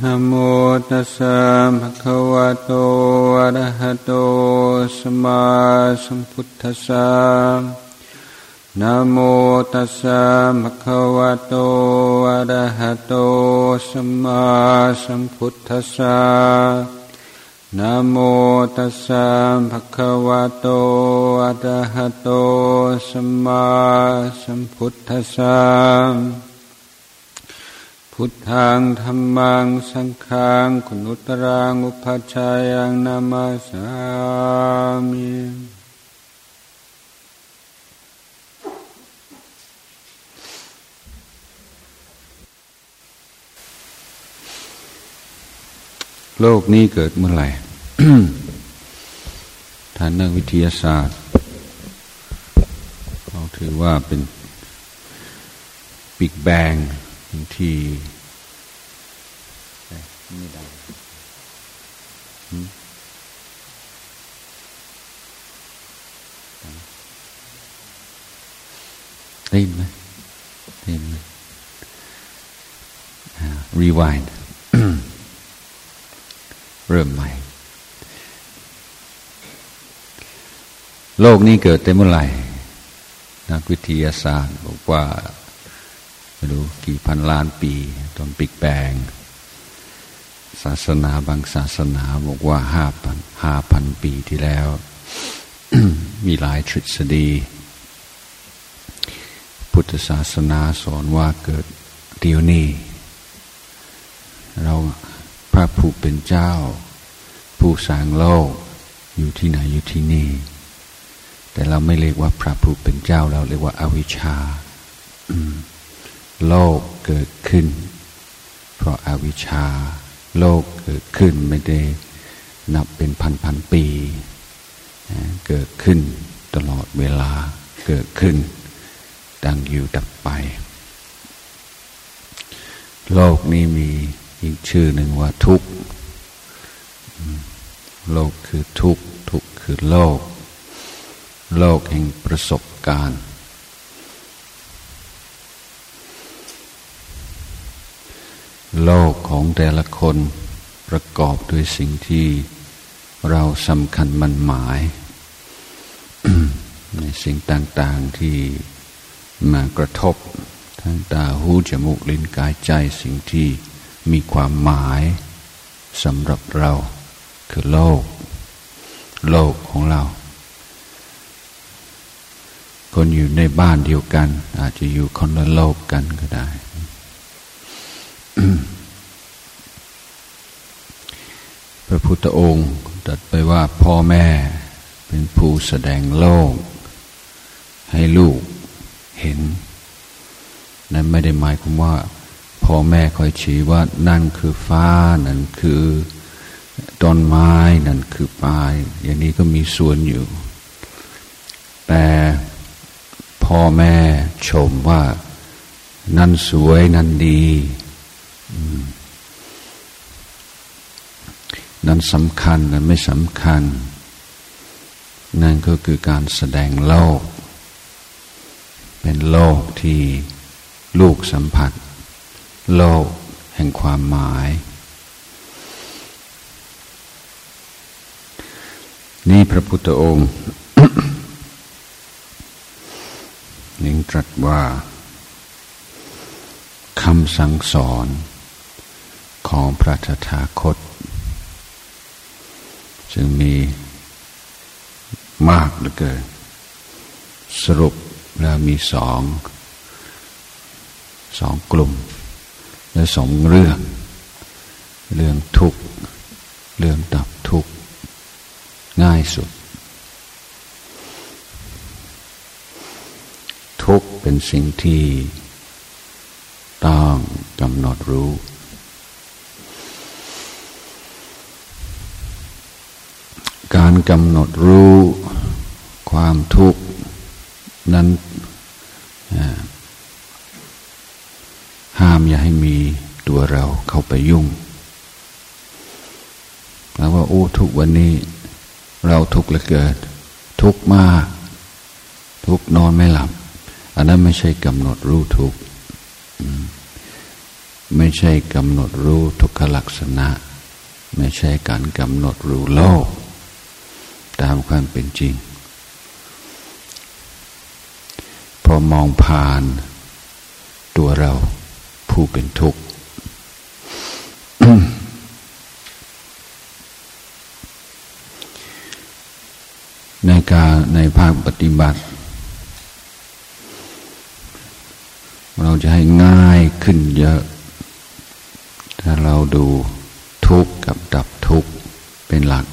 นะโมตัสสะภะคะวะโตอะระหะโตสัมมาสัมพุทธัสสะนะโมตัสสะภะคะวะโตอะระหะโตสัมมาสัมพุทธัสสะนะโมตัสสะภะคะวะโตอะระหะโตสัมมาสัมพุทธัสสะพุทธังธัมมังสังฆังคุณุตตรังอุปัชฌายังนามาสามิโลกนี้เกิดเมื่อไหร่ ทางนักวิทยาศาสตร์เขาถือว่าเป็นบิ๊กแบงที่ไม่ได้ได้ยินไหมได้ยินไหมrewind เริ่มใหม่โลกนี้เกิดแต่เมื่อไหร่นักวิทยาศาสตร์บอกว่าไม่รู้กี่พันล้านปีตอนบิ๊กแบงศาสนาบางศาสนาบอกว่า5,000 ปีที่แล้ว มีหลายทฤษฎีพุทธศาสนาสอนว่าเกิดเดี๋ยวนี้เราพระผู้เป็นเจ้าผู้สร้างโลกอยู่ที่ไหนอยู่ที่นี่แต่เราไม่เรียกว่าพระผู้เป็นเจ้าเราเรียกว่าอวิชชาโลกเกิดขึ้นเพราะอวิชชาโลกเกิดขึ้นไม่ได้นับเป็นพันปีเกิดขึ้นตลอดเวลาเกิดขึ้นตั้งอยู่ดับไปโลกนี้มีอีกชื่อหนึ่งว่าทุกข์โลกคือทุกข์ทุกข์คือโลกแห่งประสบการณ์โลกของแต่ละคนประกอบด้วยสิ่งที่เราสำคัญมั่นหมาย ในสิ่งต่างๆที่มากระทบทั้งตาหูจมูกลิ้นกายใจสิ่งที่มีความหมายสำหรับเราคือโลกของเราคนอยู่ในบ้านเดียวกันอาจจะอยู่คนละโลกกันก็ได้ พระพุทธองค์ตรัสไปว่าพ่อแม่เป็นผู้แสดงโลกให้ลูกเห็นนั่นไม่ได้หมายความว่าพ่อแม่คอยชี้ว่านั่นคือฟ้านั่นคือต้นไม้นั่นคือป่าอย่างนี้ก็มีส่วนอยู่แต่พ่อแม่ชมว่านั่นสวยนั่นดีนั่นสำคัญนั่นไม่สำคัญนั่นก็คือการแสดงโลกเป็นโลกที่ลูกสัมผัสโลกแห่งความหมายนี่พระพุทธองค์ ยังตรัสว่าคำสั่งสอนของพระตถาคตจึงมีมากเหลือเกินสรุปแล้วมีสองกลุ่มและ2เรื่องทุกข์เรื่องดับทุกข์ง่ายสุดทุกข์เป็นสิ่งที่ต้องกำหนดรู้การกำหนดรู้ความทุกข์นั้นห้ามอย่าให้มีตัวเราเข้าไปยุ่งแล้วว่าโอ้ทุกวันนี้เราทุกข์เหลือเกินทุกข์มากทุกข์นอนไม่หลับอันนั้นไม่ใช่กำหนดรู้ทุกข์ไม่ใช่กำหนดรู้ทุกขลักษณะไม่ใช่การกำหนดรู้โลกตามความเป็นจริงพอมองผ่านตัวเราผู้เป็นทุกข์ ในภาคปฏิบัติเราจะให้ง่ายขึ้นเยอะถ้าเราดูทุกข์กับดับทุกข์เป็นหลัก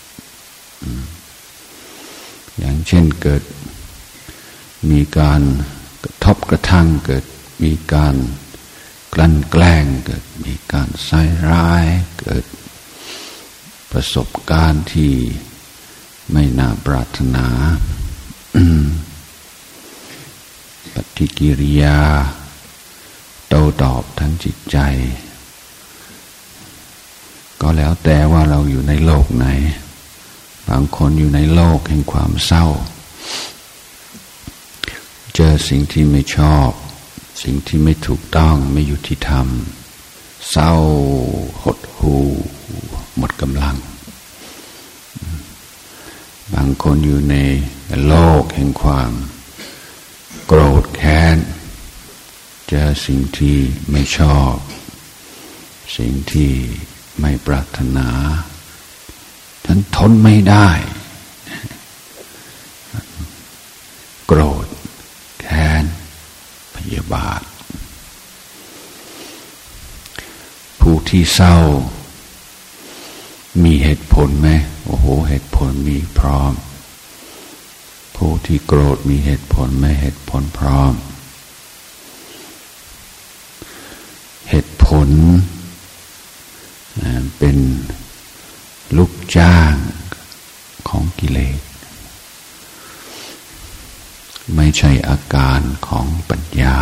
อย่างเช่นเกิดมีการกระทบกระทั่งเกิดมีการกลั่นแกล้งเกิดมีการใส่ร้ายเกิดประสบการณ์ที่ไม่น่าปรารถนา ปฏิกิริยาโต้ตอบทั้งจิตใจก็แล้วแต่ว่าเราอยู่ในโลกไหนบางคนอยู่ในโลกแห่งความเศร้าเจอสิ่งที่ไม่ชอบสิ่งที่ไม่ถูกต้องไม่ยุติธรรมเศร้าหดหู่หมดกำลังบางคนอยู่ในโลกแห่งความโกรธแค้นเจอสิ่งที่ไม่ชอบสิ่งที่ไม่ปรารถนาท่านทนไม่ได้โกรธแค้นพยาบาทผู้ที่เศร้ามีเหตุผลไหมโอ้โหเหตุผลมีพร้อมผู้ที่โกรธมีเหตุผลไหมเหตุผลพร้อมเหตุผลเป็นลูกจ้างของกิเลสไม่ใช่อาการของปัญญา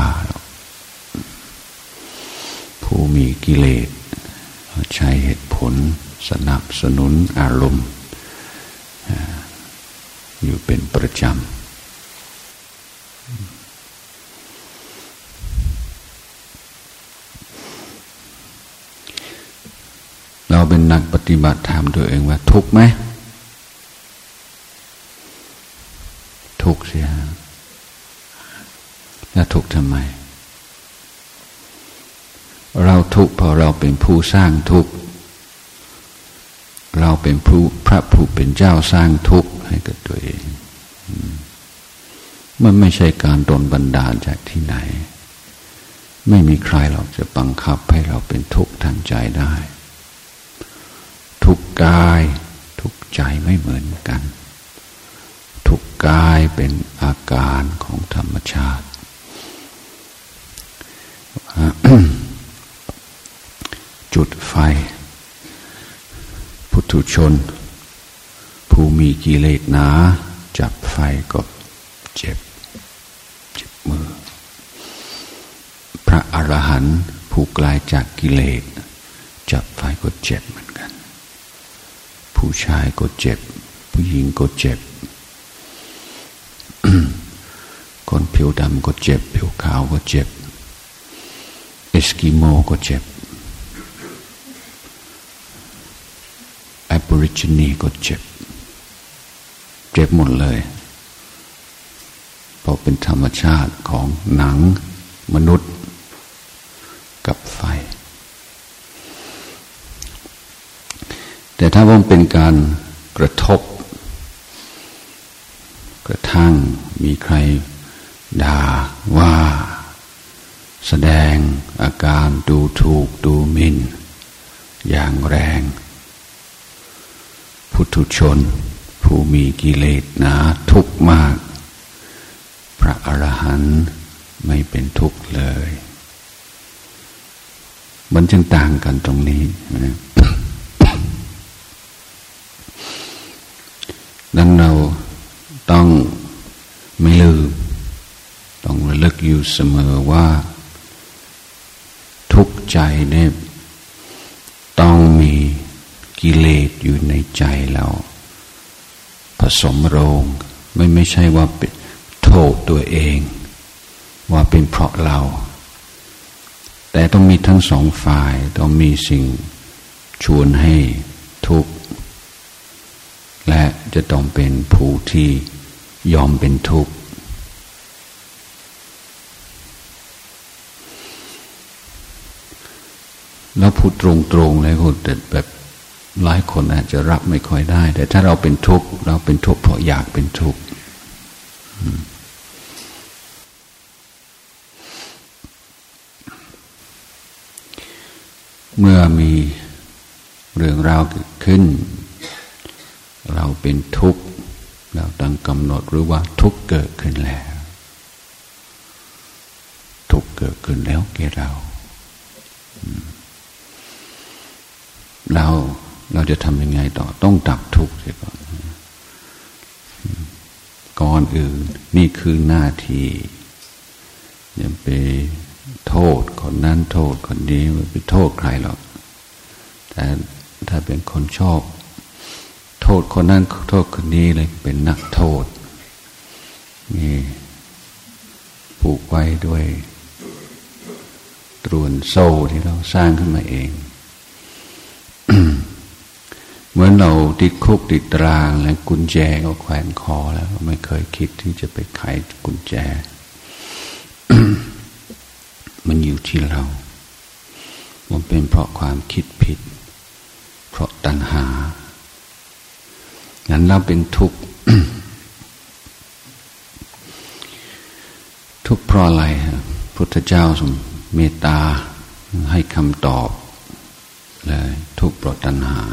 ผู้มีกิเลสใช้เหตุผลสนับสนุนอารมณ์อยู่เป็นประจำเราเป็นนักปฏิบัติถามตัวเองว่าทุกข์ไหมทุกข์เสียแล้วทุกข์ทำไมเราทุกข์เพราะเราเป็นผู้สร้างทุกข์เราเป็นพระผู้เป็นเจ้าสร้างทุกข์ให้กับตัวเองมันไม่ใช่การโดนบันดาลจากที่ไหนไม่มีใครหรอกจะบังคับให้เราเป็นทุกข์ทางใจได้ทุกข์กายทุกข์ใจไม่เหมือนกันทุกข์กายเป็นอาการของธรรมชาติ จุดไฟปุถุชนผู้มีกิเลสหนาจับไฟก็เจ็บมือพระอรหันต์ผู้ไกลจากกิเลสจับไฟก็เจ็บเหมือนกันผู้ชายก็เจ็บผู้หญิงก็เจ็บ คนผิวดำก็เจ็บผิวขาวก็เจ็บเอสกิโมก็เจ็บแอปอริจินีก็เจ็บหมดเลยเพราะเป็นธรรมชาติของหนังมนุษย์กับไฟแต่ถ้าว่าเป็นการกระทบกระทั่งมีใครด่าว่าแสดงอาการดูถูกดูหมิ่นอย่างแรงปุถุชนผู้มีกิเลสหนาทุกข์มากพระอรหันต์ไม่เป็นทุกข์เลยมันจึงต่างกันตรงนี้นะ ดังเราต้องไม่ลืมต้องระลึกอยู่เสมอว่าทุกข์ใจเนี่ยต้องมีกิเลสอยู่ในใจเราผสมโรงไม่ใช่ว่าโทษตัวเองว่าเป็นเพราะเราแต่ต้องมีทั้งสองฝ่ายต้องมีสิ่งชวนให้ทุกข์และจะต้องเป็นผู้ที่ยอมเป็นทุกข์แล้วพูดตรงๆเลยพูดแต่แบบหลายคนอาจจะรับไม่ค่อยได้แต่ถ้าเราเป็นทุกข์เราเป็นทุกข์เพราะอยากเป็นทุกข์เมื่อมีเรื่องราวเกิดขึ้นเราเป็นทุกข์เราตั้งกำหนดหรือว่าทุกข์เกิดขึ้นแล้วทุกข์เกิดขึ้นแล้วแก่เราจะทำยังไงต่อต้องดับทุกข์เสียก่อนอื่นนี่คือหน้าที่อย่าไปโทษคนนั้นโทษคนนี้ไม่ไปโทษใครหรอกแต่ถ้าเป็นคนชอบโทษคนนั้นโทษคนนี้เลยเป็นนักโทษนี่ผูกไว้ด้วยตรวนโซ่ที่เราสร้างขึ้นมาเอง เหมือนเราติดคุกติดตารางแล้วกุญแจก็แขวนคอแล้วไม่เคยคิดที่จะไปไขกุญแจ มันอยู่ที่เรามันเป็นเพราะความคิดผิดเพราะตัณหางั้นเราเป็นทุกข์ ทุกข์เพราะอะไรพุทธเจ้าทรงเมตตาให้คำตอบเลยทุกข์เพราะตัณหา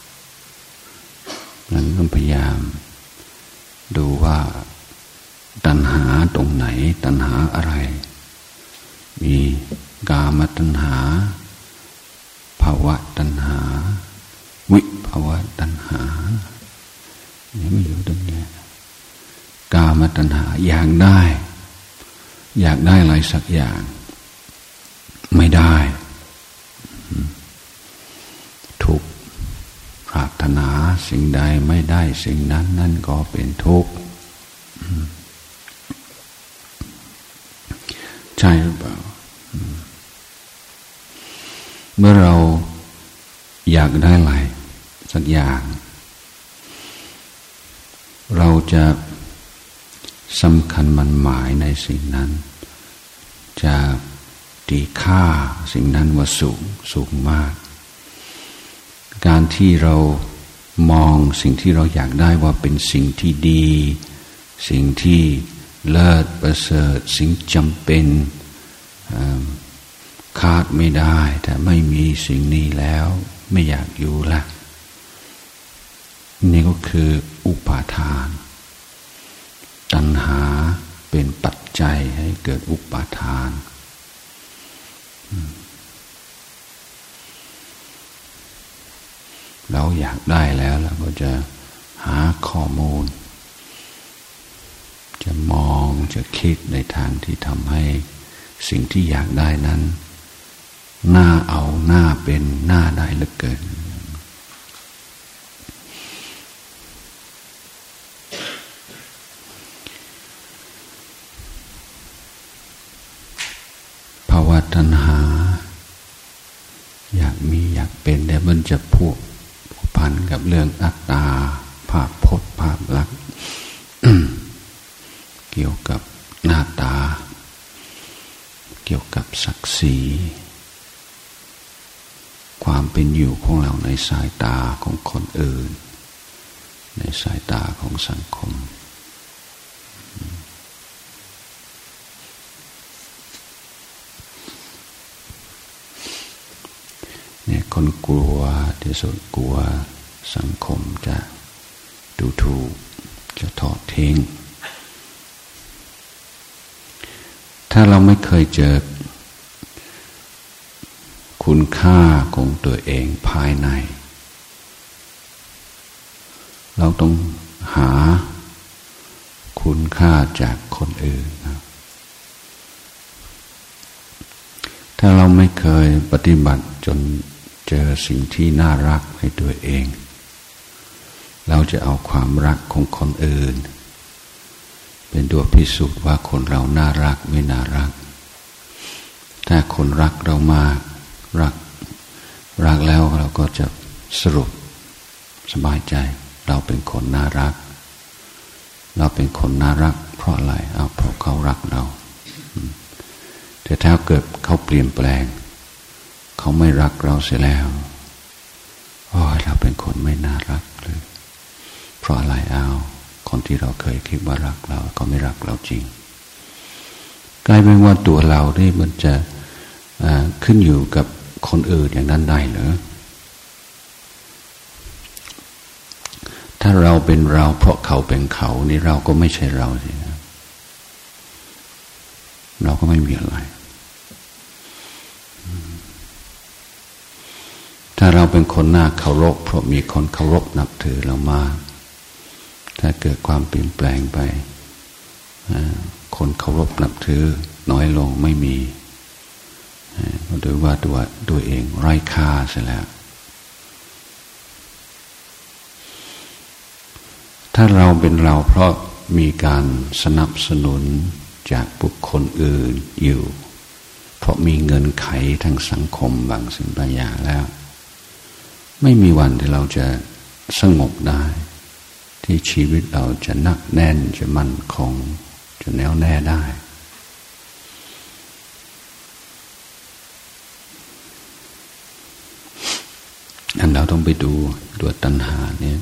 นั้นต้องพยายามดูว่าตัณหาตรงไหนตัณหาอะไรมีกามตัณหาภวตัณหาวิภวตัณหานี่ไม่อยู่ตรงนี้กามตัณหาอยากได้อะไรสักอย่างไม่ได้ทุกข์ปรารถนาสิ่งใดไม่ได้สิ่งนั้นนั่นก็เป็นทุกข์ใช่หรือเปล่าเมื่อเราอยากได้อะไรสักอย่างเราจะสำคัญมันหมายในสิ่งนั้นจะตีค่าสิ่งนั้นว่าสูงมากการที่เรามองสิ่งที่เราอยากได้ว่าเป็นสิ่งที่ดีสิ่งที่เลิศประเสริฐสิ่งจำเป็นขาดไม่ได้แต่ไม่มีสิ่งนี้แล้วไม่อยากอยู่ละนี่ก็คืออุปาทานตัณหาเป็นปัจจัยให้เกิดอุปาทานเราอยากได้แล้วเราก็จะหาข้อมูลจะมองจะคิดในทางที่ทำให้สิ่งที่อยากได้นั้นน่าเอาน่าเป็นน่าได้เหลือเกินภาวะตัณหาอยากมีอยากเป็นแต่มันจะผูกพันกับเรื่องอัตตาภาพพจน์ภาพลักษณ์ เกี่ยวกับหน้าตาเกี่ยวกับศักดิ์ศรีความเป็นอยู่ของเราในสายตาของคนอื่นในสายตาของสังคมเนี่ยคนกลัวที่สุดกลัวสังคมจะดูถูกจะทอดทิ้งถ้าเราไม่เคยเจอคุณค่าของตัวเองภายในเราต้องหาคุณค่าจากคนอื่นนะถ้าเราไม่เคยปฏิบัติจนเจอสิ่งที่น่ารักในตัวเองเราจะเอาความรักของคนอื่นเป็นตัวพิสูจน์ว่าคนเราน่ารักไม่น่ารักถ้าคนรักเรามากรักแล้วเราก็จะสรุปสบายใจเราเป็นคนน่ารักเราเป็นคนน่ารักเพราะอะไรเพราะเขารักเราแต่ถ้าเกิดเขาเปลี่ยนแปลงเขาไม่รักเราเสียแล้วเราเป็นคนไม่น่ารักเลยเพราะอะไรคนที่เราเคยคิดว่ารักเราก็ไม่รักเราจริงกลายเป็นว่าตัวเราเนี่ยมันจะขึ้นอยู่กับคนอื่นอย่างนั้นได้เหรอถ้าเราเป็นเราเพราะเขาเป็นเขานี่เราก็ไม่ใช่เราสิเราก็ไม่มีอะไรถ้าเราเป็นคนน่าเคารพเพราะมีคนเคารพนับถือเรามากถ้าเกิดความเปลี่ยนแปลงไปคนเคารพนับถือน้อยลงไม่มีโดยว่าตัวเองไร้ค่าเสียแล้วถ้าเราเป็นเราเพราะมีการสนับสนุนจากบุคคลอื่นอยู่เพราะมีเงินไขทางสังคมบางสิ่งบางอย่างแล้วไม่มีวันที่เราจะสงบได้ที่ชีวิตเราจะหนักแน่นจะมั่นคงจะแน่วแน่ได้อันเราต้องไปดูตัวตัณหาเนี่ย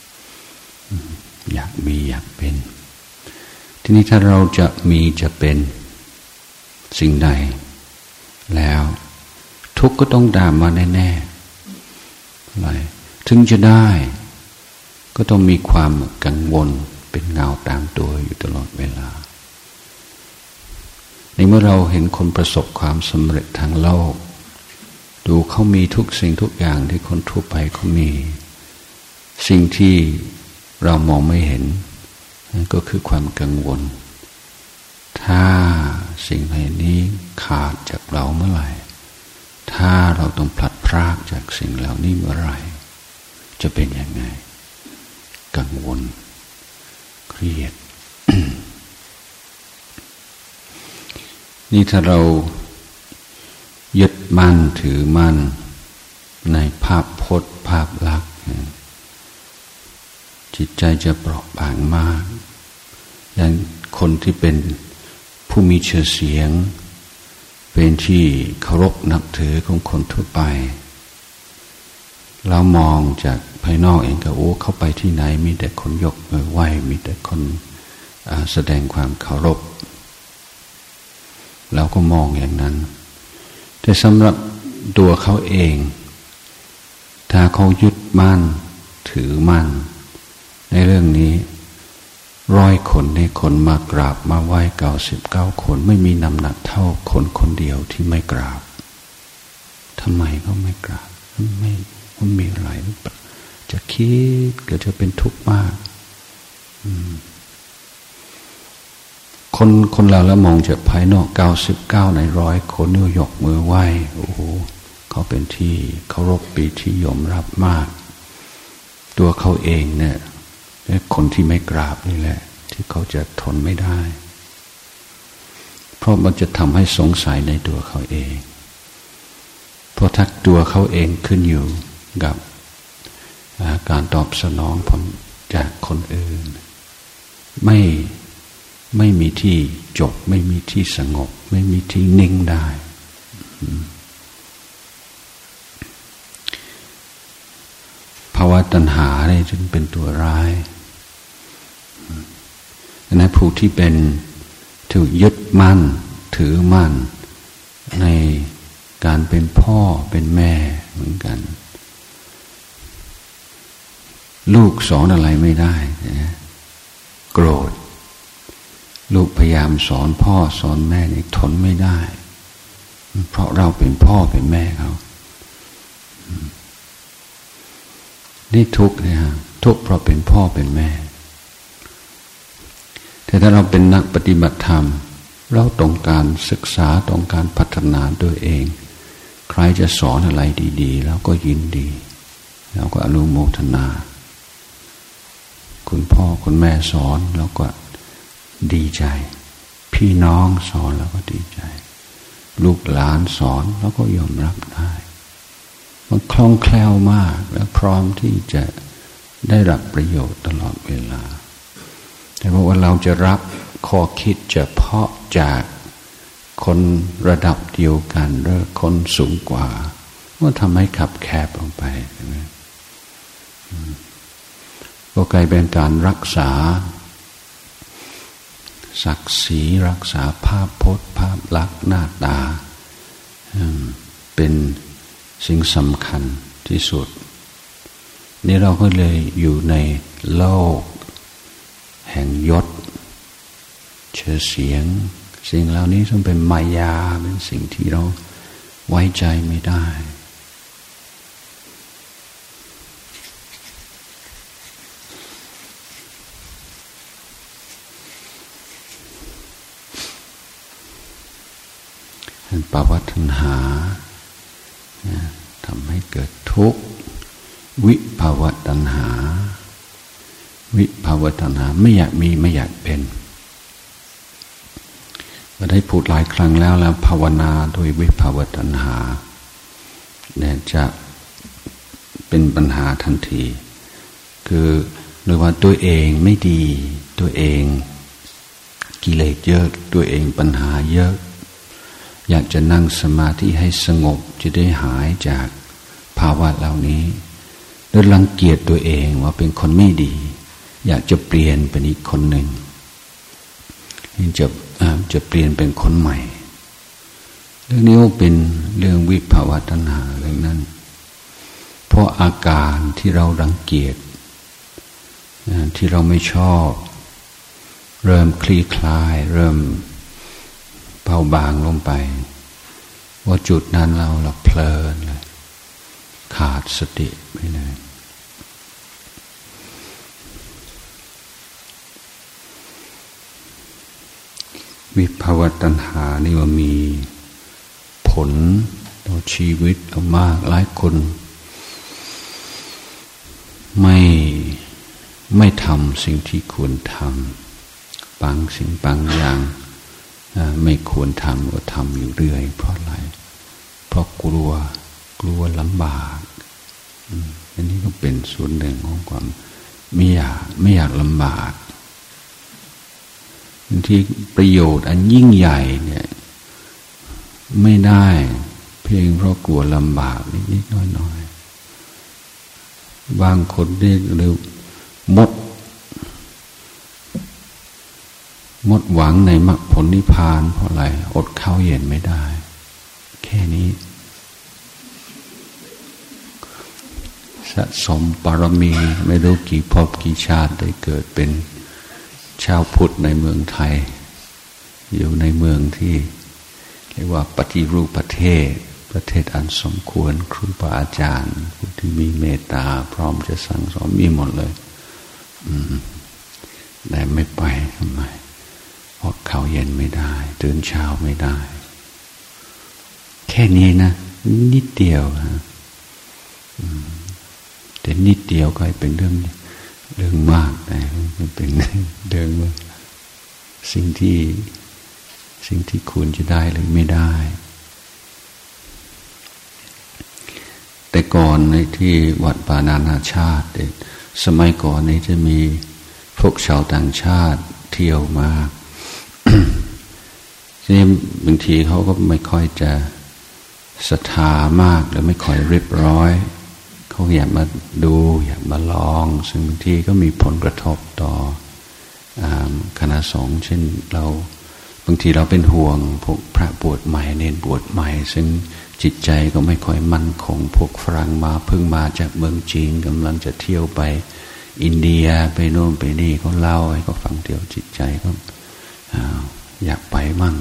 อยากมีอยากเป็นทีนี้ถ้าเราจะมีจะเป็นสิ่งใดแล้วทุกข์ก็ต้องตามมาแน่ๆอะไรถึงจะได้ก็ต้องมีความกังวลเป็นเงาตามตัวอยู่ตลอดเวลาในเมื่อเราเห็นคนประสบความสำเร็จทางโลกดูเขามีทุกสิ่งทุกอย่างที่คนทั่วไปเขามีสิ่งที่เรามองไม่เห็นนั่นก็คือความกังวลถ้าสิ่งเหล่านี้ขาดจากเราเมื่อไหร่ถ้าเราต้องพลัดพรากจากสิ่งเหล่านี้เมื่อไหร่จะเป็นยังไงกังวลเครียด นี่ถ้าเรายึดมั่นถือมั่นในภาพพจน์ภาพลักษณ์จิตใจจะเปราะบางมากอย่างคนที่เป็นผู้มีชื่อเสียงเป็นที่เคารพนับถือของคนทั่วไปเรามองจากภายนอกเองก็เข้าไปที่ไหนมีแต่คนยกมือไหว้มีแต่คนแสดงความเคารพเราก็มองอย่างนั้นแต่สำหรับตัวเขาเองถ้าเขายึดมั่นถือมั่นในเรื่องนี้100 คนในคนมากราบมาไหว้99 คนไม่มีน้ำหนักเท่าคนเดียวที่ไม่กราบทำไมเขาไม่กราบมันมีอะไรหรือเปล่าจะคิดก็จะเป็นทุกข์มากคนเราแล้วมองจากภายนอก99ใน100คนนี่ยกมือไหว้เขาเป็นที่เคารพปีที่ยอมรับมากตัวเขาเองเนี่ยคนที่ไม่กราบนี่แหละที่เขาจะทนไม่ได้เพราะมันจะทำให้สงสัยในตัวเขาเองเพราะถ้าตัวเขาเองขึ้นอยู่กับการตอบสนองผลจากคนอื่นไม่มีที่จบไม่มีที่สงบไม่มีที่นิ่งได้ภาวะตัณหาเนี่ยจึงเป็นตัวร้ายนะผู้ที่เป็นถูกยึดมั่นถือมั่นในการเป็นพ่อเป็นแม่เหมือนกันลูกสอนอะไรไม่ได้นะโกรธลูกพยายามสอนพ่อสอนแม่นี่ทนไม่ได้เพราะเราเป็นพ่อเป็นแม่เขานี่ทุกข์นะฮะทุกข์เพราะเป็นพ่อเป็นแม่แต่ถ้าเราเป็นนักปฏิบัติธรรมเราต้องการศึกษาต้องการพัฒนาตัวเองใครจะสอนอะไรดีๆเราก็ยินดีเราก็อนุโมทนาคุณพ่อคุณแม่สอนเราก็ดีใจพี่น้องสอนเราก็ดีใจลูกหลานสอนแล้วก็ยอมรับได้มันคล่องแคล่วมากและพร้อมที่จะได้รับประโยชน์ตลอดเวลาแต่ว่าเราจะรับข้อคิดเฉพาะจากคนระดับเดียวกันหรือคนสูงกว่าว่าทำให้ขับแคบลงไปใช่ไหมก็กลายเป็นการรักษาศักดิ์ศรีรักษาภาพพจน์ภาพลักษณ์หน้าตาเป็นสิ่งสำคัญที่สุดนี่เราก็เลยอยู่ในโลกแห่งยศชื่อเสียงสิ่งเหล่านี้ต้องเป็นมายาเป็นสิ่งที่เราไว้ใจไม่ได้ภาวะตัณหาทำให้เกิดทุกข์วิภาวะตัณหาวิภาวะตัณหาไม่อยากมีไม่อยากเป็นก็ได้พูดหลายครั้งแล้วภาวนาโดยวิภาวะตัณหาเนี่ยจะเป็นปัญหาทันทีคือหรือว่าตัวเองไม่ดีตัวเองกิเลสเยอะตัวเองปัญหาเยอะอยากจะนั่งสมาธิให้สงบจะได้หายจากภาวะเหล่านี้โดยรังเกียจตัวเองว่าเป็นคนไม่ดีอยากจะเปลี่ยนเป็นอีกคนหนึ่งจะเปลี่ยนเป็นคนใหม่เรื่องนี้ก็เป็นเรื่องวิภาวะตัณหาเรื่องนั้นเพราะอาการที่เรารังเกียจที่เราไม่ชอบเริ่มคลี่คลายเริ่มเบาบางลงไปว่าจุดนั้นเราเพลินเลยขาดสติไปเลยวิภาวะตัณหานี่ว่ามีผลต่อชีวิตเรามากหลายคนไม่ทำสิ่งที่ควรทำบางสิ่งบางอย่างไม่ควรทำก็ทำอยู่เรื่อยเพราะอะไรเพราะกลัวลำบากอันนี้ก็เป็นส่วนหนึ่งของความไม่อยากลำบากบางทีประโยชน์อันยิ่งใหญ่เนี่ยไม่ได้เพียงเพราะกลัวลำบากนิดๆน้อยๆบางคนได้หรือหมดหวังในมรรคผลนิพพานเพราะอะไรอดข้าวเย็นไม่ได้แค่นี้สะสมบารมีไม่รู้กี่ภพกี่ชาติได้เกิดเป็นชาวพุทธในเมืองไทยอยู่ในเมืองที่เรียกว่าปฏิรูปประเทศอันสมควรครูบาอาจารย์ผู้ที่มีเมตตาพร้อมจะสั่งสอนมีหมดเลยแต่ไม่ไปทำไมอดข้าวเย็นไม่ได้ตื่นเช้าไม่ได้แค่นี้นะนิดเดียวนะแต่นิดเดียวก็เป็นเรื่องมากนะมันเป็นเรื่องสิ่งที่ควรจะได้หรือไม่ได้แต่ก่อนในที่วัดป่านานาชาติสมัยก่อนนี้จะมีพวกชาวต่างชาติเที่ยวมา ทีนี้บางทีเขาก็ไม่ค่อยจะศรัทธามากหรือไม่ค่อยเรียบร้อยเขาอยากมาดูอยากมาลองซึ่งบางทีก็มีผลกระทบต่อคณะสงฆ์เช่นบางทีเราเป็นห่วงพวกพระบวชใหม่เนรบวชใหม่ซึ่งจิตใจก็ไม่ค่อยมั่นคงพวกฝรั่งมาเพิ่งมาจากเมืองจีนกำลังจะเที่ยวไปอินเดียไปโน่นไปนี่เขาเล่าให้เขาฟังเดียวจิตใจก็อยากไปมั่ง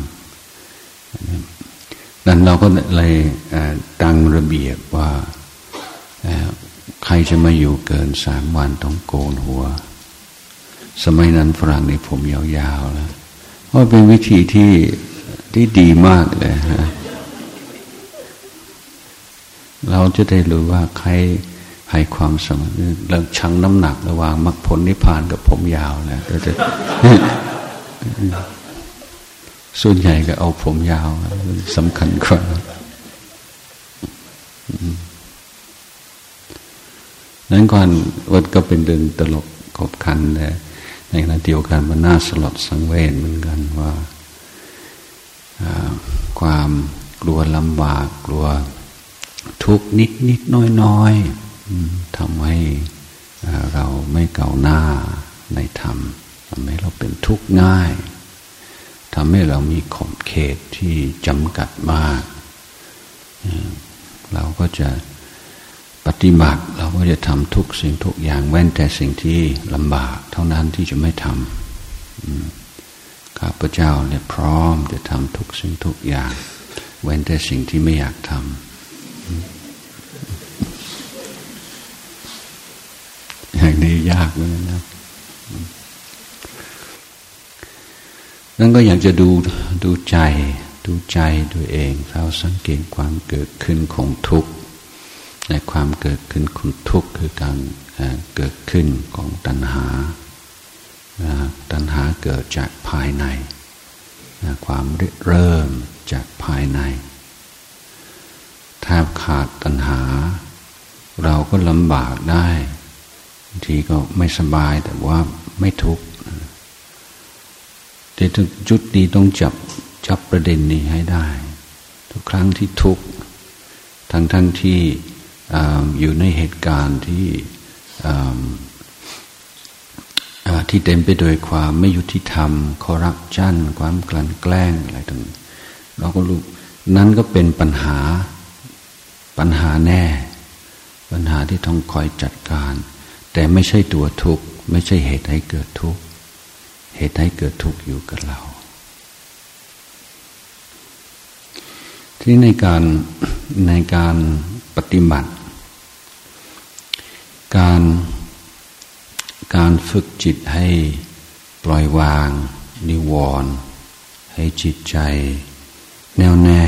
นั้นเราก็เลยตั้งระเบียบว่าใครจะมาอยู่เกิน3 วันต้องโกนหัวสมัยนั้นฝรั่งในผมยาวๆแล้วเพราะเป็นวิธีที่ดีมากเลยฮะเราจะได้รู้ว่าใครให้ความสำคัญเรื่องชั่งน้ำหนักระหว่างมรรคผลนิพพานกับผมยาวแล้วจะส่วนใหญ่ก็เอาผมยาวสำคัญกว่านั้นก่อนวัดก็เป็นเรื่องตลกขบขันแต่ในขณะเดียวกันมันน่าสลดสังเวชเหมือนกันว่าความกลัวลำบากกลัวทุกข์นิดน้อยทำให้เราไม่ก้าวหน้าในธรรมทำให้เราเป็นทุกข์ง่ายทำให้เรามีขอบเขตที่จำกัดมากเราก็จะปฏิบัติเราก็จะทำทุกสิ่งทุกอย่างเว้นแต่สิ่งที่ลำบากเท่านั้นที่จะไม่ทำข้าพเจ้าเนี่ยพร้อมจะทำทุกสิ่งทุกอย่างเว้นแต่สิ่งที่ไม่อยากทำอย่างนี้ยากเหมือนกันนะนั่นก็อยากจะดูใจตัวเองเราสังเกตความเกิดขึ้นของทุกข์ในความเกิดขึ้นของทุกข์คือการเกิดขึ้นของตัณหาตัณหาเกิดจากภายในความเริ่มจากภายในถ้าขาดตัณหาเราก็ลำบากได้บางทีก็ไม่สบายแต่ว่าไม่ทุกข์แต่จุดนี้ต้องจับประเด็นนี้ให้ได้ทุกครั้งที่ทุกข์ทั้งที่อยู่ในเหตุการณ์ที่เต็มไปด้วยความไม่ยุติธรรมคอร์รัปชันความกลั่นแกล้งอะไรต่างเราก็รู้นั้นก็เป็นปัญหาแน่ปัญหาที่ต้องคอยจัดการแต่ไม่ใช่ตัวทุกข์ไม่ใช่เหตุให้เกิดทุกข์เหตุให้เกิดทุกข์อยู่กับเราที่ในการปฏิบัติการฝึกจิตให้ปล่อยวางนิวรณ์ให้จิตใจแน่วแน่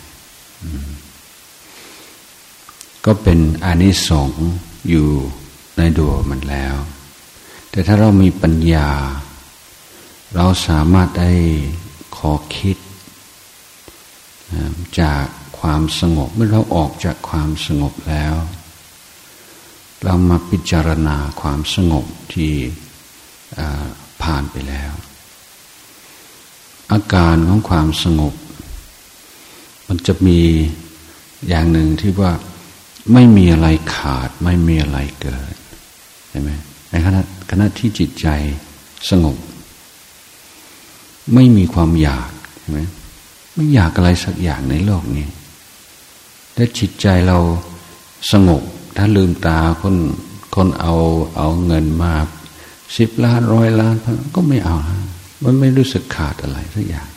ก็เป็นอานิสงส์อยู่ในตัวมันแล้วแต่ถ้าเรามีปัญญาเราสามารถได้ขอคิดจากความสงบเมื่อเราออกจากความสงบแล้วเรามาพิจารณาความสงบที่ผ่านไปแล้วอาการของความสงบมันจะมีอย่างหนึ่งที่ว่าไม่มีอะไรขาดไม่มีอะไรเกิดใช่ไหมในขณะที่จิตใจสงบไม่มีความอยากใช่ไหมไม่อยากอะไรสักอย่างในโลกนี้แต่จิตใจเราสงบถ้าลืมตาคนเอาเงินมา10 ล้าน100 ล้านก็ไม่เอามันไม่รู้สึกขาดอะไรสักอย่าง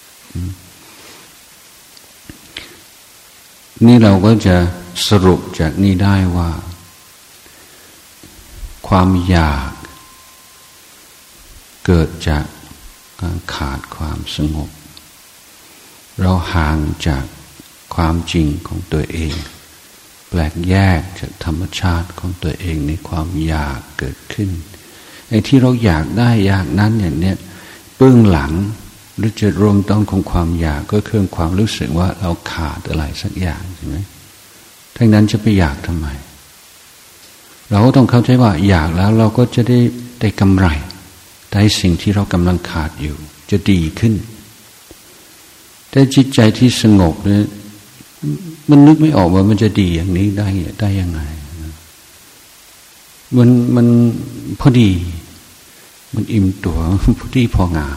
นี่เราก็จะสรุปจากนี้ได้ว่าความอยากเกิดจากการขาดความสงบเราห่างจากความจริงของตัวเองแปลกแยกจากธรรมชาติของตัวเองในความอยากเกิดขึ้นไอ้ที่เราอยากได้อยากนั้นอย่างเนี้ยเบื้องหลังหรือจุดรวมต้นของความอยากก็คือความรู้สึกว่าเราขาดอะไรสักอย่างใช่ไหมทั้งนั้นจะไปอยากทำไมเราก็ต้องเข้าใจว่าอยากแล้วเราก็จะได้กำไรได้สิ่งที่เรากำลังขาดอยู่จะดีขึ้นแต่จิตใจที่สงบเนี่ยมันนึกไม่ออกว่ามันจะดีอย่างนี้ได้ยังไงมันพอดีมันอิ่มตัวพอดีพองาม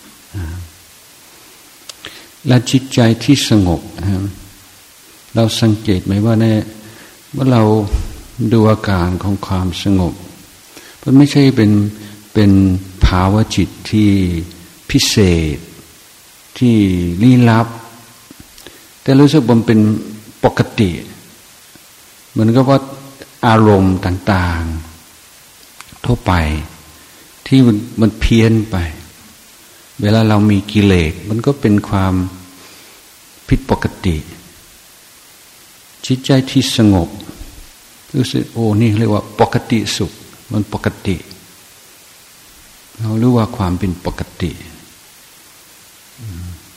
และจิตใจที่สงบเราสังเกตไหมว่าเมื่อเราดูอาการของความสงบมันไม่ใช่เป็นภาวะจิตที่พิเศษที่ลี้ลับแต่รู้สึกว่ามันเป็นปกติเหมือนกับว่าอารมณ์ต่างๆทั่วไปที่มันเพี้ยนไปเวลาเรามีกิเลสมันก็เป็นความผิดปกติจิตใจที่สงบรู้สึกโอ้นี่เรียกว่าปกติสุขมันปกติเรารู้ว่าความเป็นปกติ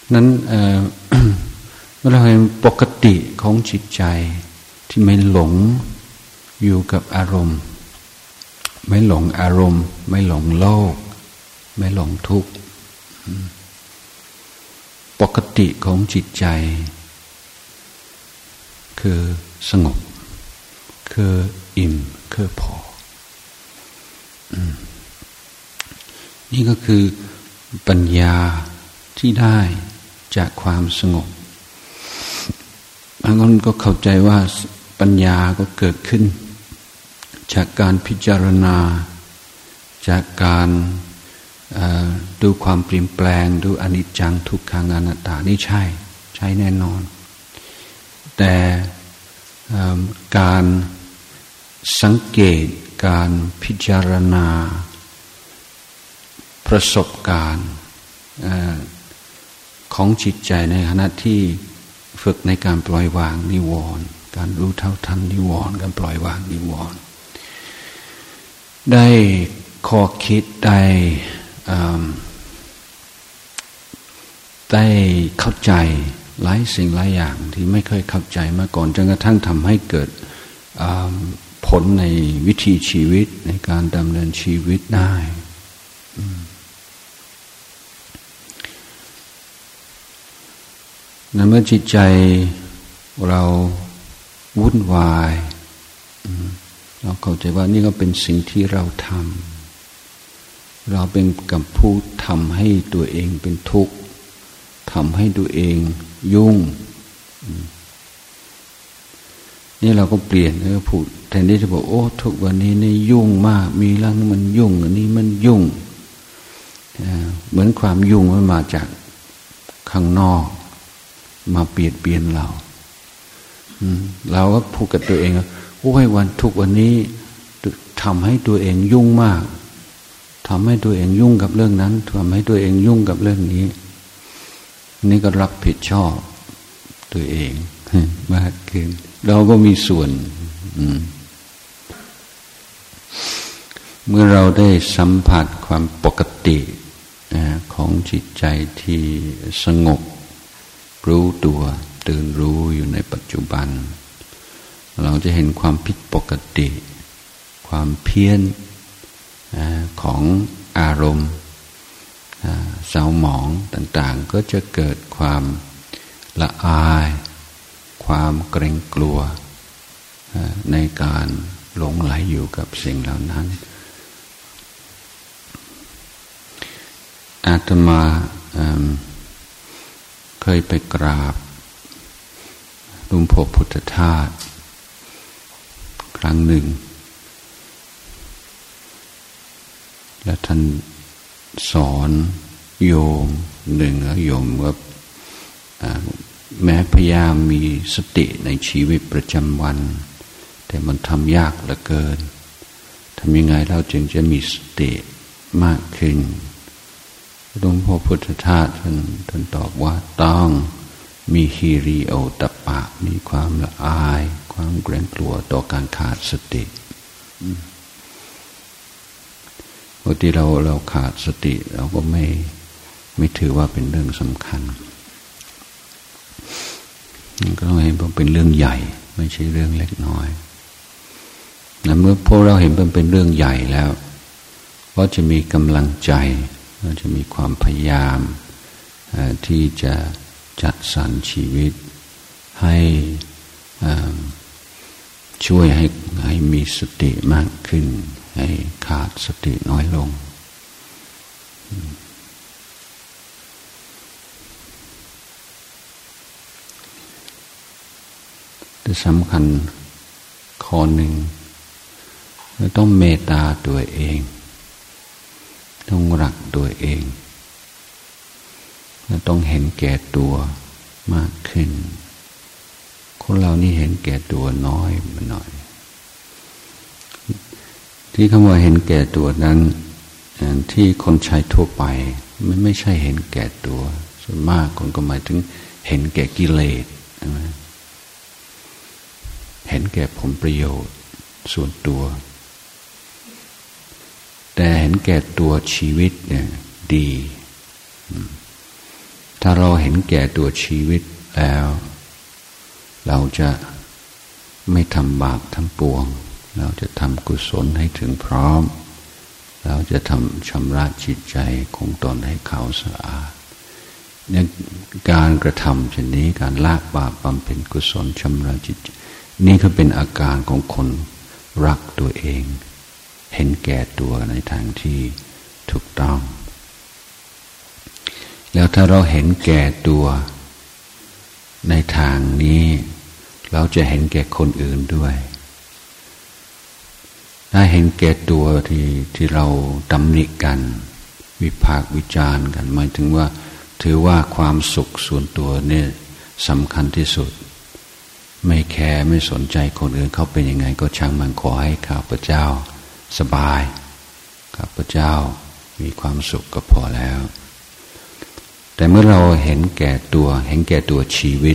นั้นเวลาเห็นปกติของจิตใจที่ไม่หลงอยู่กับอารมณ์ไม่หลงอารมณ์ไม่หลงโลกไม่หลงทุกข์ปกติของจิตใจคือสงบคืออิ่มคือพอนี่ก็คือปัญญาที่ได้จากความสงบบางคนก็เข้าใจว่าปัญญาก็เกิดขึ้นจากการพิจารณาจากการดูความเปลี่ยนแปลงดูอนิจจังทุกขังอนัตตานี่ใช่แน่นอนแต่การสังเกตการพิจารณาประสบการณ์ของจิตใจในขณะที่ฝึกในการปล่อยวางนิวรณ์การรู้เท่าทันนิวรณ์การปล่อยวางนิวรณ์ได้ข้อคิดได้เข้าใจหลายสิ่งหลายอย่างที่ไม่เคยเข้าใจมาก่อนจนกระทั่งทำให้เกิดผลในวิถีชีวิตในการดำเนินชีวิตได้นั้นเมื่อจิตใจเราวุ่นวายเราเข้าใจว่านี่ก็เป็นสิ่งที่เราทำเราเป็นกับผู้ทำให้ตัวเองเป็นทุกข์ทำให้ตัวเองยุ่งนี่เราก็เปลี่ยนแล้วพูดแทนที่จะบอกโอ้ทุกวันนี้นี่ยุ่งมากมีเรื่องมันยุ่งอันนี้มันยุ่งเหมือนความยุ่งมันมาจากข้างนอกมาเปลี่ยนเราเราก็พูดกับตัวเองว่าโอ้ยทุกวันนี้ทำให้ตัวเองยุ่งมากทำให้ตัวเองยุ่งกับเรื่องนั้นทำให้ตัวเองยุ่งกับเรื่องนี้นี่ก็รับผิดชอบตัวเองมากขึ้นเราก็มีส่วนเมื่อเราได้สัมผัสความปกติของจิตใจที่สงบรู้ตัวตื่นรู้อยู่ในปัจจุบันเราจะเห็นความผิดปกติความเพี้ยนของอารมณ์เศร้าหมองต่างๆก็จะเกิดความละอายความเกรงกลัวในการหลงไหลอยู่กับสิ่งเหล่านั้นอาตมาเคยไปกราบหลวงพ่อพุทธทาสครั้งหนึ่งและท่านสอนโยมหนึ่งโยมว่าแม้พยายามมีสติในชีวิตประจำวันแต่มันทำยากเหลือเกินทำยังไงเราจึงจะมีสติมากขึ้นหลวงพ่อพุทธทาสท่านตอบว่าต้องมีฮิริโอตปะมีความละอายความเกรงกลัวต่อการขาดสติปกติเราขาดสติเราก็ไม่ถือว่าเป็นเรื่องสำคัญก็ต้องเห็นว่าเป็นเรื่องใหญ่ไม่ใช่เรื่องเล็กน้อยและเมื่อพวกเราเห็นมันเป็นเรื่องใหญ่แล้วก็จะมีกำลังใจเราจะมีความพยายามที่จะจัดสรรชีวิตให้ช่วยให้มีสติมากขึ้นให้ขาดสติน้อยลงแต่สำคัญข้อหนึ่งเราต้องเมตตาตัวเองต้องรักตัวเองและต้องเห็นแก่ตัวมากขึ้นคนเรานี่เห็นแก่ตัวน้อยมาหน่อยที่คำว่าเห็นแก่ตัวนั้นที่คนใช้ทั่วไปไม่ใช่เห็นแก่ตัวส่วนมากคนก็หมายถึงเห็นแก่กิเลสใช่ไหมเห็นแก่ผลประโยชน์ส่วนตัวแต่เห็นแก่ตัวชีวิตเนี่ยดีถ้าเราเห็นแก่ตัวชีวิตแล้วเราจะไม่ทำบาปทั้งปวงเราจะทำกุศลให้ถึงพร้อมเราจะชำระจิตใจของตนให้ขาวสะอาดเนี่ยการกระทำเช่นนี้การละบาปบำเพ็ญกุศลชำระจิตนี่ก็เป็นอาการของคนรักตัวเองเห็นแก่ตัวในทางที่ถูกต้องแล้วถ้าเราเห็นแก่ตัวในทางนี้เราจะเห็นแก่คนอื่นด้วยถ้าเห็นแก่ตัวที่เราตำหนิกันวิพากษ์วิจารณ์กันหมายถึงว่าถือว่าความสุขส่วนตัวเนี่ยสำคัญที่สุดไม่แคร์ไม่สนใจคนอื่นเขาเป็นยังไงก็ช่างมันขอให้ข้าพเจ้าสบายข้าพเจ้ามีความสุขก็พอแล้วแต่เมื่อเราเห็นแก่ตัวชีวิต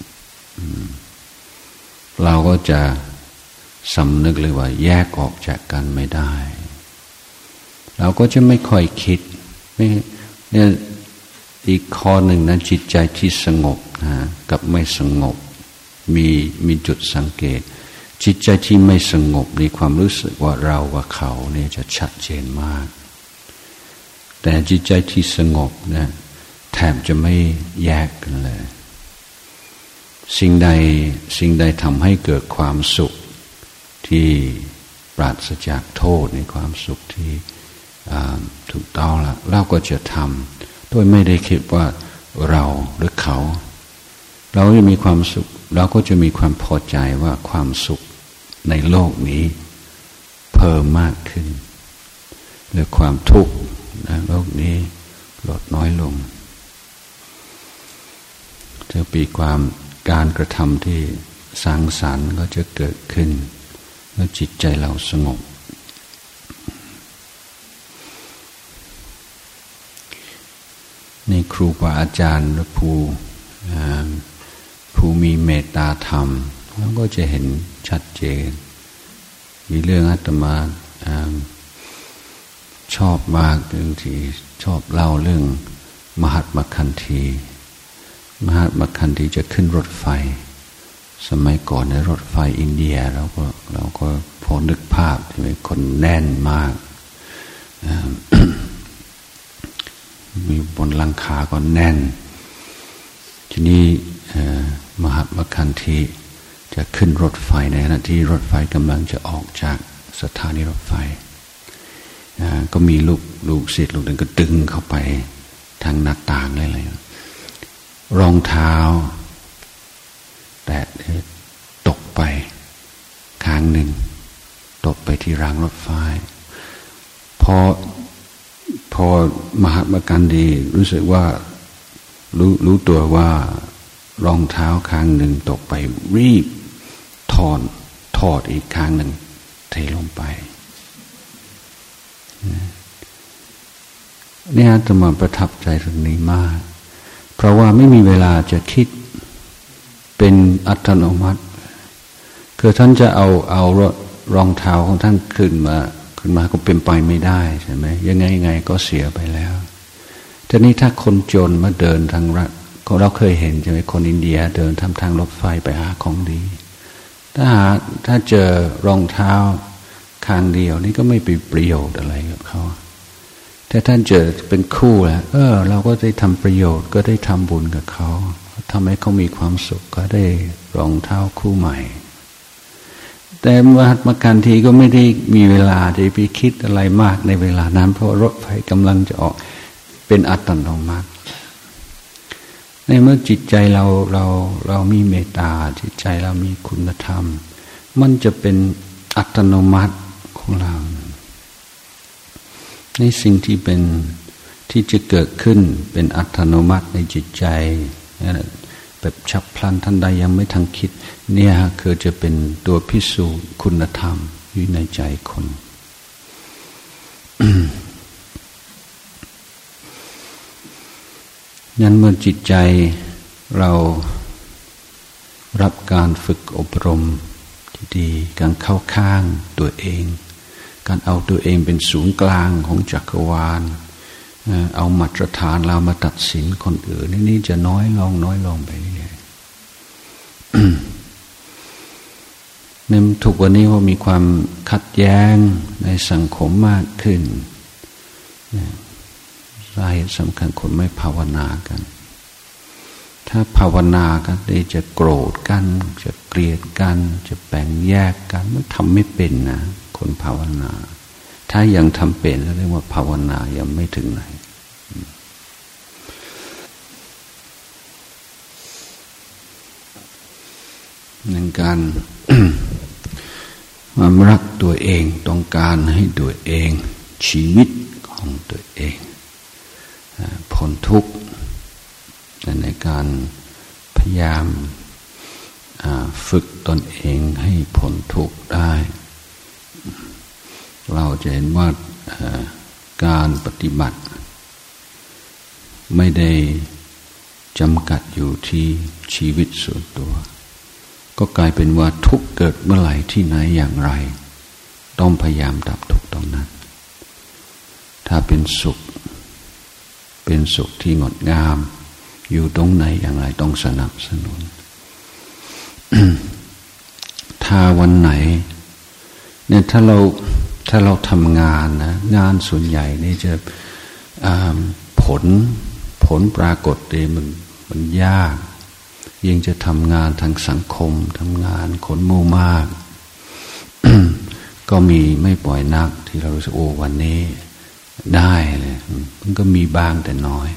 เราก็จะสำนึกเลยว่าแยกออกจากกันไม่ได้เราก็จะไม่ค่อยคิดเนี่ยอีกข้อหนึ่งนะจิตใจที่สงบนะกับไม่สงบมีจุดสังเกตจิตใจที่ไม่สงบในความรู้สึกว่าเรากับเขาเนี่ยจะชัดเจนมากแต่จิตใจที่สงบนะแทบจะไม่แยกกันเลยสิ่งใดทำให้เกิดความสุขที่ปราศจากโทษในความสุขที่ถูกต้องแล้วเราก็จะทำโดยไม่ได้คิดว่าเราหรือเขาเราจะมีความสุขเราก็จะมีความพอใจว่าความสุขในโลกนี้เพิ่มมากขึ้นหรือความทุกข์ในโลกนี้ลดน้อยลงจะมีความการกระทำที่สร้างสรรค์ก็จะเกิดขึ้นเมื่อจิตใจเราสงบในครูบาอาจารย์และผู้มีเมตตาธรรมเราก็จะเห็นชัดเจนมีเรื่องอาตมาชอบมากบางทีชอบเล่าเรื่องมหาตมคันธีจะขึ้นรถไฟสมัยก่อนในรถไฟอินเดียเราก็พอนึกภาพใช่ไหมคนแน่นมาก มีบนหลังคาก็แน่นทีนี้มหาตมคันธีจะขึ้นรถไฟในขณะที่รถไฟกำลังจะออกจากสถานีรถไฟก็มีลูกศิษย์ลูกหนึ่งก็ดึงเข้าไปทางหน้าต่างอะไรรองเท้าแต่ตกไปข้างหนึ่งตกไปที่รางรถไฟพอมหาตมคันธีรู้สึกว่ารู้ตัวว่ารองเท้าข้างหนึ่งตกไปรีบถอดอีกข้างหนึ่งเทลงไปเนี่ยอาตมาประทับใจตรงนี้มากเพราะว่าไม่มีเวลาจะคิดเป็นอัตโนมัติคือท่านจะเอารองเท้าของท่านขึ้นมาก็เป็นไปไม่ได้ใช่ไหมยังไงก็เสียไปแล้วทีนี้ถ้าคนจนมาเดินทางรัฐเราเคยเห็นใช่ไหมคนอินเดียเดินทางรถไฟไปหาของดีถ้าเจอรองเท้าข้างเดียวนี่ก็ไม่เป็นประโยชน์อะไรกับเขาแต่ท่านเจอเป็นคู่แล้วเราก็ได้ทำประโยชน์ก็ได้ทำบุญกับเขาทำให้เขามีความสุขก็ได้รองเท้าคู่ใหม่แต่มหาตมคันธีก็ไม่ได้มีเวลาที่ไปคิดอะไรมากในเวลานั้นเพราะรถไฟกำลังจะออกเป็นอัตโนมัติในเมื่อจิตใจเรามีเมตตาจิตใจเรามีคุณธรรมมันจะเป็นอัตโนมัติของเราในสิ่งที่จะเกิดขึ้นเป็นอัตโนมัติในจิตใจแบบฉับพลันทันใดยังไม่ทันคิดเนี่ยคือจะเป็นตัวพิสูจน์คุณธรรมอยู่ในใจคน งั้นเมื่อจิตใจเรารับการฝึกอบรมที่ดีการเข้าข้างตัวเองการเอาตัวเองเป็นศูนย์กลางของจักรวาลเอามาตรฐานเรามาตัดสินคนอื่นนี่จะน้อยลงไปเรื่อยในทุกวันนี้ว่ามีความขัดแย้งในสังคมมากขึ้นสาเหตุสำคัญคนไม่ภาวนากันถ้าภาวนากันจะโกรธกันจะเกลียดกันจะแบ่งแยกกันมันทำไม่เป็นนะคนภาวนาถ้ายังทำเป็นแล้วเรียกว่าภาวนายังไม่ถึงไหนในการ ความรักตัวเองต้องการให้ตัวเองชีวิตของตัวเองพ้นทุกข์ในการพยายามฝึกตนเองให้พ้นทุกข์ได้เราจะเห็นว่าการปฏิบัติไม่ได้จำกัดอยู่ที่ชีวิตส่วนตัวก็กลายเป็นว่าทุกข์เกิดเมื่อไหร่ที่ไหนอย่างไรต้องพยายามดับทุกข์ตรงนั้นถ้าเป็นสุขที่งดงามอยู่ตรงไหนอย่างไรต้องสนับสนุน ถ้าวันไหนเนี่ยถ้าเราทำงานนะงานส่วนใหญ่นี่จะผลปรากฏเลยมันยากยิ่งจะทำงานทางสังคมทำงานคนหมู่มาก ก็มีไม่ปล่อยนักที่เรารู้สึกโอ้วันนี้ได้เลยมันก็มีบ้างแต่น้อย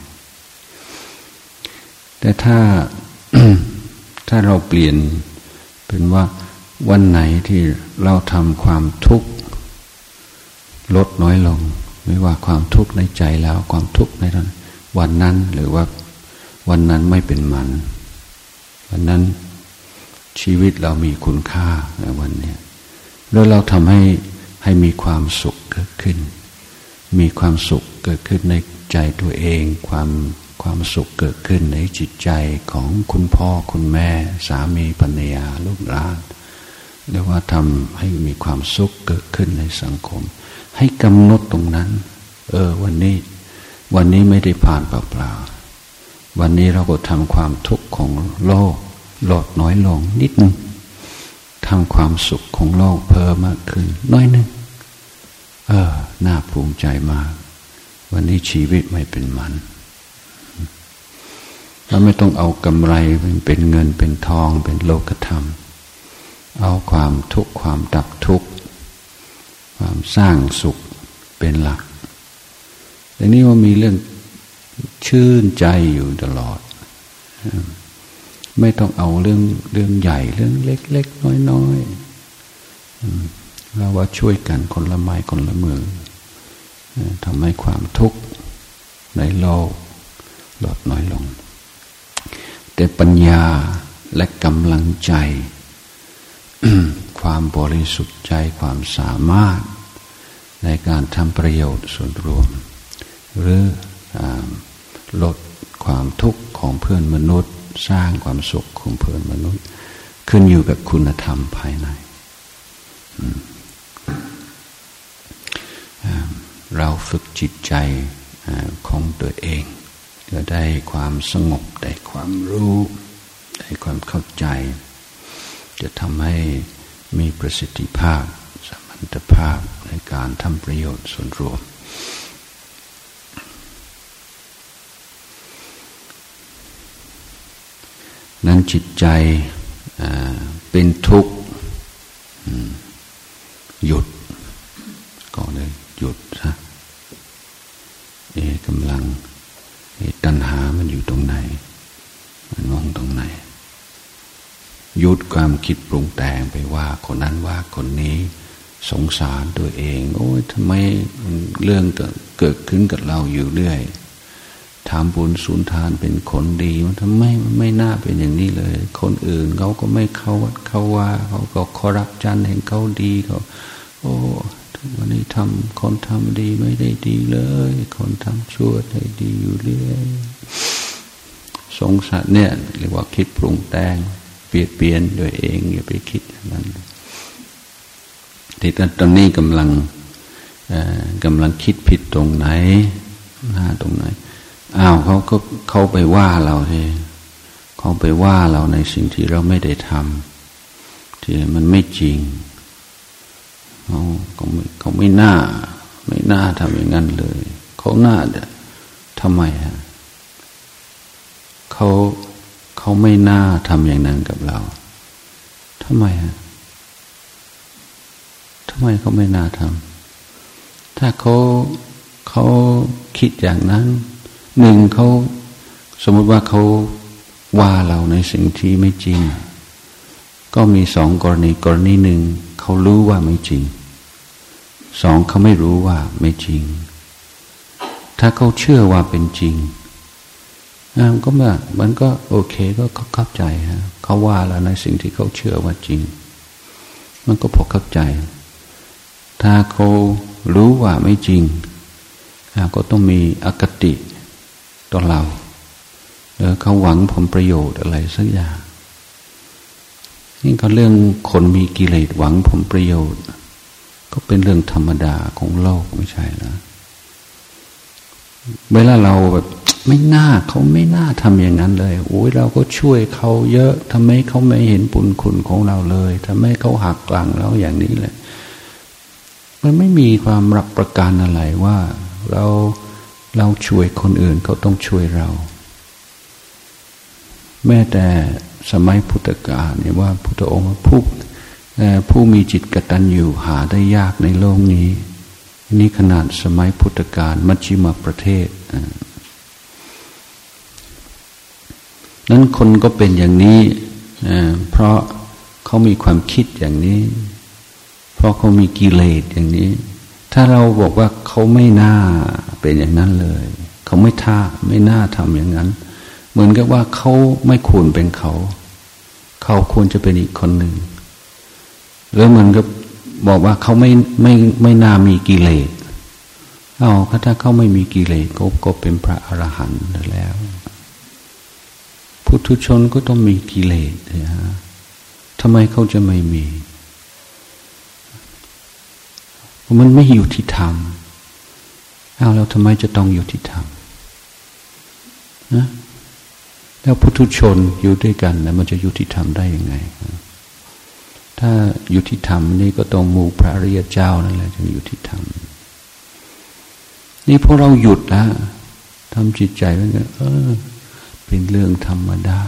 แต่ถ้า ถ้าเราเปลี่ยนเป็นว่าวันไหนที่เราทำความทุกข์ลดน้อยลงไม่ว่าความทุกข์ในใจแล้วความทุกข์ในวันนั้นหรือว่าวันนั้นไม่เป็นมันวันนั้นชีวิตเรามีคุณค่าในวันนี้แล้วเราทำให้มีความสุขเกิดขึ้นมีความสุขเกิดขึ้นในใจตัวเองความสุขเกิดขึ้นในจิตใจของคุณพ่อคุณแม่สามีภรรยาลูกหลานเรียกว่าทำให้มีความสุขเกิดขึ้นในสังคมให้กำหนดตรงนั้นวันนี้ไม่ได้ผ่านเปล่าๆวันนี้เราก็ทำความทุกข์ของโลกลดน้อยลงนิดนึงทำความสุขของโลกเพิ่มมากขึ้นน้อยนึงน่าภูมิใจมากวันนี้ชีวิตไม่เป็นมันเราไม่ต้องเอากำไรเป็นเงินเป็นทองเป็นโลกธรรมเอาความทุกข์ความดับทุกข์ความสร้างสุขเป็นหลักแต่นี่ว่ามีเรื่องชื่นใจอยู่ตลอดไม่ต้องเอาเรื่องใหญ่เรื่องเล็กๆน้อยๆเราว่าช่วยกันคนละไม้คนละมือทำให้ความทุกข์ในโลกลดน้อยลงแต่ปัญญาและกำลังใจ ความบริสุทธิ์ใจความสามารถในการทำประโยชน์ส่วนรวมหรือลดความทุกข์ของเพื่อนมนุษย์สร้างความสุขของเพื่อนมนุษย์ขึ้นอยู่กับคุณธรรมภายในเราฝึกจิตใจของตัวเองจะได้ความสงบได้ความรู้ได้ความเข้าใจจะทำให้มีประสิทธิภาพสมรรถภาพในการทำประโยชน์ส่วนรวมนั้นจิตใจเป็นทุกข์หยุดก็เลยหยุดซะกำลังตัณหามันอยู่ตรงไหนมันมองตรงไหนหยุดความคิดปรุงแต่งไปว่าคนนั้นว่าคนนี้สงสารตัวเองโอ้ยทำไมเรื่องเกิดขึ้นกับเราอยู่เรื่อยทำบุญสูญทานเป็นคนดีมันทำไมไม่น่าเป็นอย่างนี้เลยคนอื่นเขาก็ไม่เข้าวัดเข้าว่าเขาก็คอรัปชันเห็นเขาดีเขาโอ้วันนี้คนทำดีไม่ได้ดีเลยคนทำชั่วได้ดีอยู่เรื่อยสงสารเนี่ยเรียกว่าคิดปรุงแต่งเปลี่ยนตัวเองอย่าไปคิดอย่างนั้นที่ตอนนี้กำลังคิดผิดตรงไหนหน้าตรงไหนเขาไปว่าเราทีเขาไปว่าเราในสิ่งที่เราไม่ได้ทำที่มันไม่จริงเขาไม่น่าทำอย่างนั้นเลยเขาน่าทำไมฮะเขาไม่น่าทำอย่างนั้นกับเราทำไมฮะทำไมเขาไม่น่าทำถ้าเขาคิดอย่างนั้นหนึ่งเขาสมมติว่าเขาว่าเราในสิ่งที่ไม่จริงก็มีสองกรณีหนึ่งเขารู้ว่าไม่จริงสองเขาไม่รู้ว่าไม่จริงถ้าเขาเชื่อว่าเป็นจริงมันก็โอเคก็เข้าใจฮะเขาว่าเราในสิ่งที่เขาเชื่อว่าจริงมันก็พอเข้าใจถ้าเขารู้ว่าไม่จริงก็ต้องมีอคติต่อเราแล้วเขาหวังผลประโยชน์อะไรสักอย่างนี่ก็เรื่องคนมีกิเลสหวังผลประโยชน์ก็เป็นเรื่องธรรมดาของโลกไม่ใช่นะเวลาเราแบบเขาไม่น่าทำอย่างนั้นเลยโอ้ยเราก็ช่วยเขาเยอะทำไมเขาไม่เห็นบุญคุณของเราเลยทำไมเขาหักหลังเราอย่างนี้เลยมันไม่มีความรับประกันอะไรว่าเราช่วยคนอื่นเขาต้องช่วยเราแม้แต่สมัยพุทธกาลเนี่ยว่าพุทธองค์ผู้มีจิตกตัญญูหาได้ยากในโลกนี้นี่ขนาดสมัยพุทธกาลมัชฌิมประเทศนั้นคนก็เป็นอย่างนี้เพราะเขามีความคิดอย่างนี้เพราะเขามีกิเลสอย่างนี้ถ้าเราบอกว่าเขาไม่น่าเป็นอย่างนั้นเลยเขาไม่น่าทำอย่างนั้นเหมือนกับว่าเขาไม่ควรเป็นเขาควรจะเป็นอีกคนหนึ่งหรือเหมือนกับบอกว่าเขาไม่น่ามีกิเลสถ้าเขาไม่มีกิเลสก็เป็นพระอรหันต์แล้วปุถุชนก็ต้องมีกิเลสนะฮะทำไมเขาจะไม่มีมันไม่อยู่ที่ธรรมแล้วทำไมจะต้องอยู่ที่ธรรมนะแล้วปุถุชนอยู่ด้วยกันแล้วมันจะอยู่ที่ธรรมได้ยังไงถ้าอยู่ที่ธรรมนี่ก็ต้องมูพระอริยเจ้านั่นแหละถึงอยู่ที่ธรรมนี่พอเราหยุดแล้วทำจิตใจไว้เป็นเรื่องธรรมดา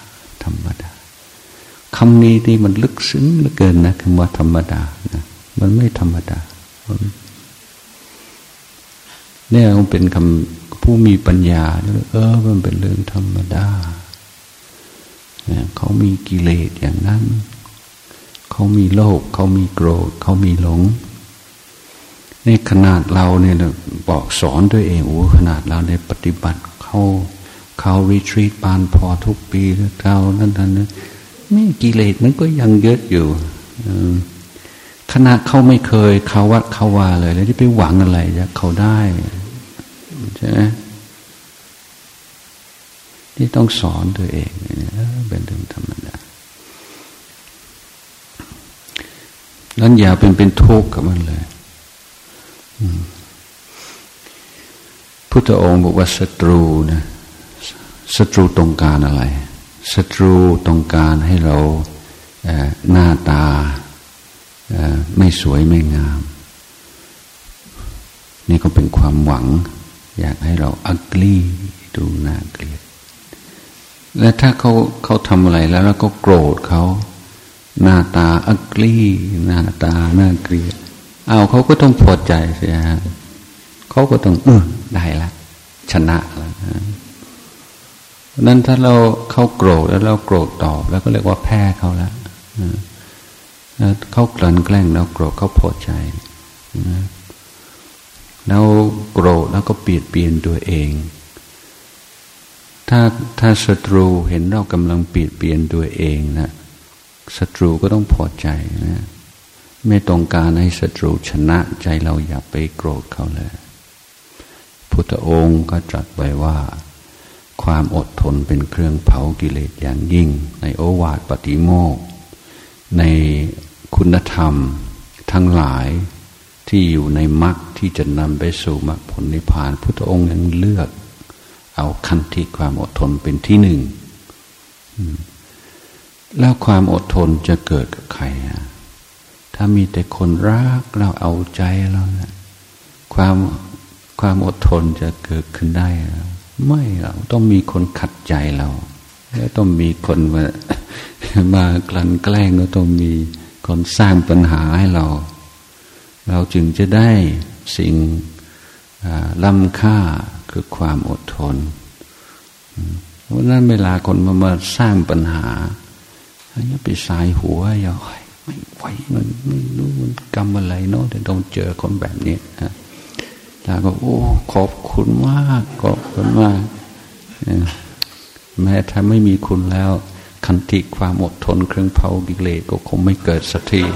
คำนี้ที่มันลึกซึ้งเหลือเกินนะคำว่าธรรมดานะมันไม่ธรรมดาเนี่ยมันเป็นคำผู้มีปัญญามันเป็นเรื่องธรรมดาเขามีกิเลสอย่างนั้นเขามีโลภเขามีโกรธเขามีหลงในขนาดเราเนี่ยบอกสอนด้วยเองขนาดเราในปฏิบัติเขารีทรีตปานพอทุกปีแล้วเขานั่นไม่กิเลสมันก็ยังเยอะอยู่ขณะเขาไม่เคยเขาวัดเขาว่าเลยแล้วที่ไปหวังอะไรจะเขาได้ใช่ไหมที่ต้องสอนตัวเองเป็นเรื่องธรรมดานั้นอย่าเป็นทุกข์กับมันเลยพุทธองค์บอกว่าศัตรูนะศัตรูต้องการอะไรศัตรูต้องการให้เราหน้าตาไม่สวยไม่งามนี่ก็เป็นความหวังอยากให้เราอักลี่ดูน่าเกลียดและถ้าเขาทำอะไรแล้วก็โกรธเขาหน้าตาอักลี่หน้าตาน่าเกลียดเขาก็ต้องพอใจเสียเขาก็ต้องได้ละชนะแล้วนั้นถ้าเขาโกรธแล้วเราโกรธตอบแล้วก็เรียกว่าแพ้เขาแล้วเขากลั่นแกล้งแล้วโกรธเขาพอใจแล้วโกรธแล้วก็เปลี่ยนตัวเองถ้าศัตรูเห็นเรากำลังเปลี่ยนตัวเองนะศัตรูก็ต้องพอใจนะไม่ต้องการให้ศัตรูชนะใจเราอย่าไปโกรธเขาเลยพุทธองค์ก็ตรัสไว้ว่าความอดทนเป็นเครื่องเผากิเลสอย่างยิ่งในโอวาทปฏิโมกข์ในคุณธรรมทั้งหลายที่อยู่ในมรรคที่จะนำไปสู่มรรคผลนิพพานพุทธองค์ยังเลือกเอาขันติความอดทนเป็นที่หนึ่งแล้วความอดทนจะเกิดกับใครถ้ามีแต่คนรักเราเอาใจเราเนี่ยความอดทนจะเกิดขึ้นได้ไม่เราต้องมีคนขัดใจเราแล้วต้องมีคนมากลั่นแกล้งก็ต้องมีคนสร้างปัญหาให้เราจึงจะได้สิ่งล้ำค่าคือความอดทนเพราะนั้นเวลาคนมาสร้างปัญหาอย่าไปสายหัวอย่าไม่ไหวมันไม่รู้มันกรรมอะไรเนาะแต่ต้องเจอคนแบบนี้แล้วก็โอ้ขอบคุณมากขอบคุณมากแม้ถ้าไม่มีคุณแล้วขันติความอดทนเครื่องเผากิเลสก็คงไม่เกิดสักที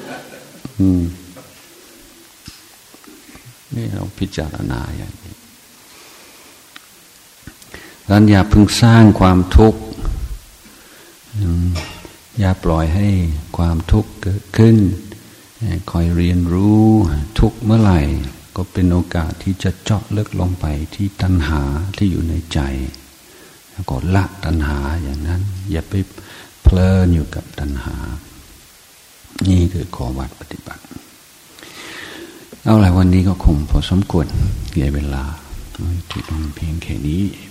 นี่เราพิจารณาอย่างนี้ดังนั้นอย่าเพิ่งสร้างความทุกข์อย่าปล่อยให้ความทุกข์เกิดขึ้นคอยเรียนรู้ทุกข์เมื่อไหร่ก็เป็นโอกาสที่จะเจาะลึกลงไปที่ตัณหาที่อยู่ในใจแล้วก็ละตัณหาอย่างนั้นอย่าไปเพลินอยู่กับตัณหานี่คือข้อวัดปฏิบัติเอาล่ะวันนี้ก็คงพอสมควรเวลาที่ต้องเพียงแค่นี้